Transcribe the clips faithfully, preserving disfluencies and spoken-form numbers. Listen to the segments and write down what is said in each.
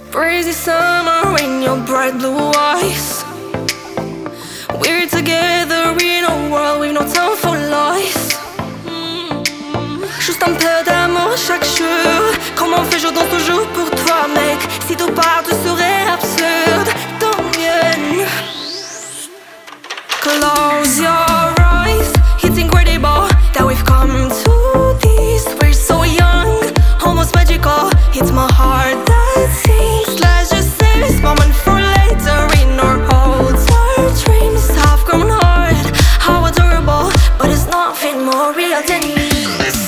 Crazy summer in your bright blue eyes. We're together in a world with no time for lies. Mm. Juste un peu d'amour chaque jour. Comment on fait, je danse toujours pour toi, mec. Si tout part, tout serait absurde. Tant mieux. Close your eyes. It's incredible that we've come to this. We're so young, almost magical. It's my heart that sings. Let's just save this moment for later. In our hopes, our dreams have grown hard. How adorable, but it's nothing more real than this.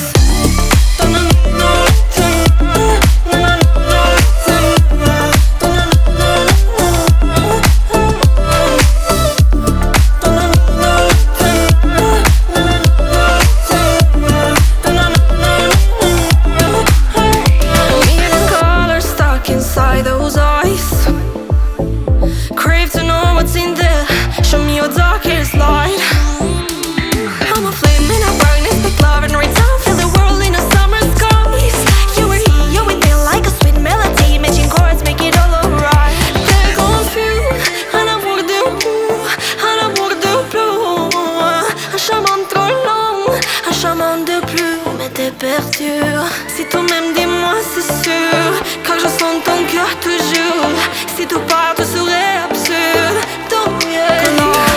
Those eyes, crave to know what's in there. Show me your darkest light. I'm a flame in a brightness, make love and right time. Feel the world in a summer skies. You were here, you were there like a sweet melody. Matching chords, make it all alright. T'es confus, un amour de bleu, un amour de bleu. Un chemin trop long, un chemin de plus. Mais t'es perdu. Si toi-même dis-moi c'est sûr, car je sens ton cœur toujours. Si tout part, tout serait absurde. Tant mieux.